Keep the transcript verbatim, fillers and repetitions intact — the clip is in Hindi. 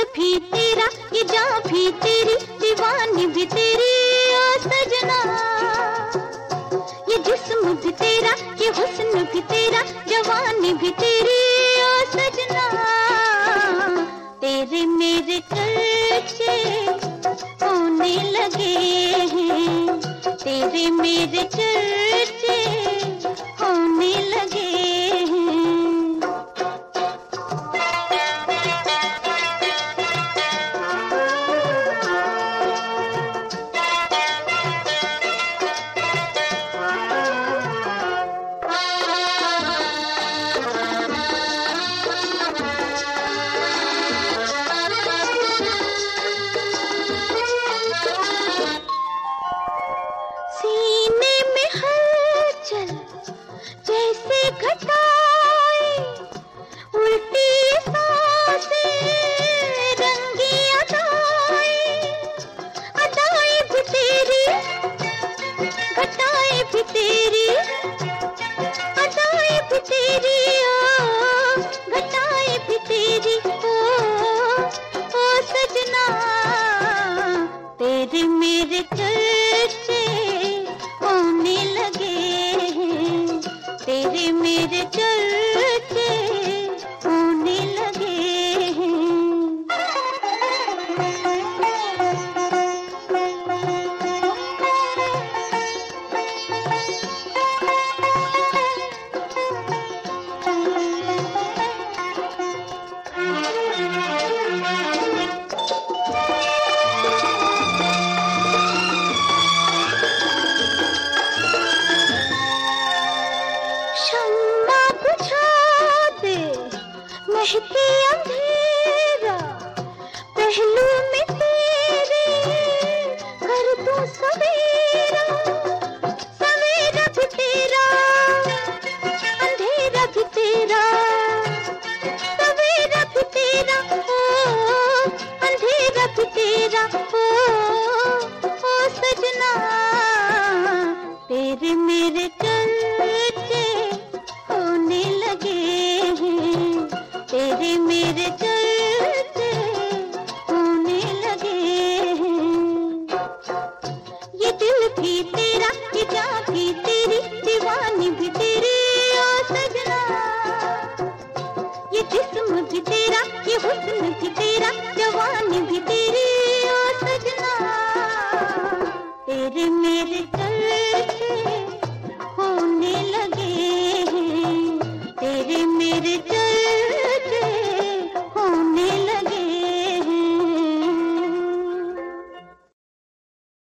भी तेरा, ये जान भी तेरी, दीवानी भी तेरी ओ सजना। ये जिस्म भी तेरा, ये हुस्न भी तेरा, जवानी भी तेरी ओ सजना। तेरे मेरे चर्चे होने लगे हैं, तेरे मेरे चर्चे होने लगे हैं। सीने में हलचल जैसे घटाए, उल्टी सांसें रंगी अदाएं, अदाएं भी तेरी, घटाएं भी तेरी, अदाएं भी तेरी ओ घटाएं भी तेरी ओ ओ सजना। तेरे मेरे चर्चे होने लगे हैं, तेरे मेरे चर्चे होने लगे हैं। शम्मा बुझा दे महके अंधेरा, पहलू में तेरे कर दूं सवेरा। सवेरा भी तेरा, अंधेरा भी तेरा, सवेरा भी तेरा ओ अंधेरा भी तेरा ओ ओ सजना। तेरे मेरे चर्चे होने लगे हैं, तेरे मेरे चर्चे होने लगे हैं। ये दिल भी तेरा, ये जान भी तेरी, दीवानी भी तेरी ओ सजना। ये जिस्म भी तेरा, ये हुस्न भी तेरा, जवानी भी तेरी